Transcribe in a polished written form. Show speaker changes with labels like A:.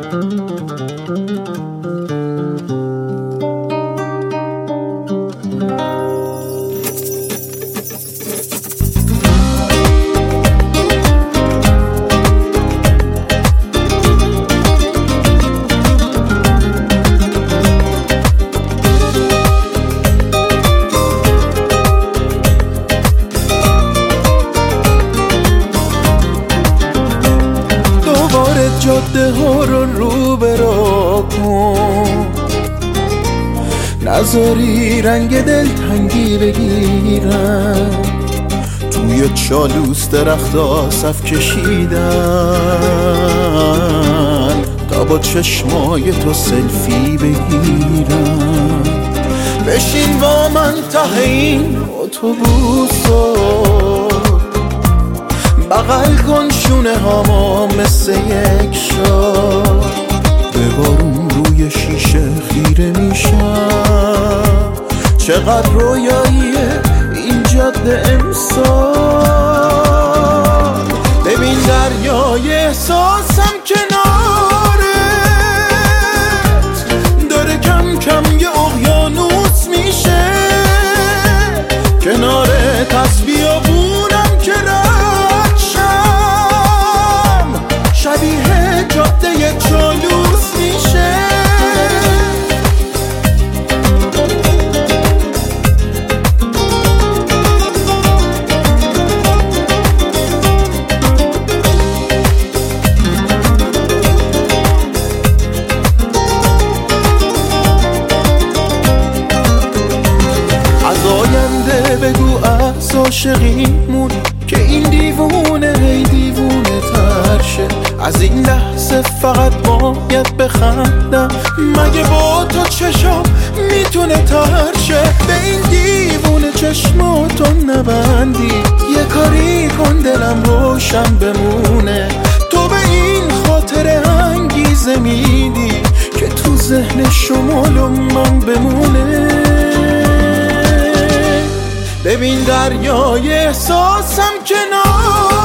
A: جاده ها رو برا کن، نذاری رنگ دلتنگی بگیرم. توی چالوس درختا صف کشیدن تا با چشمای تو سلفی بگیرم. بشین با من ته این اتوبوسو، بغل کن شونه هامو مثل یک شار. به بارون روی شیشه خیره میشم، چقدر رویاییه این جاده امسال. ببین دریای احساسم کنارت داره کم کم یه اقیانوس میشه. کنارت از بیابونم که شبیه جاده چالوس میشه. از آینده بگو از عاشقیمون که این دیوونه هی دیوونه تر شه. از این لحظه فقط باید بخندم، مگه با تو چشم میتونه تر شه. به این دیوونه چشماتو نبندی، یه کاری کن دلم روشن بمونه. تو به این خاطر انگیزه میدی که تو ذهن شمال و من بمونه. ببین دریای احساسم کنار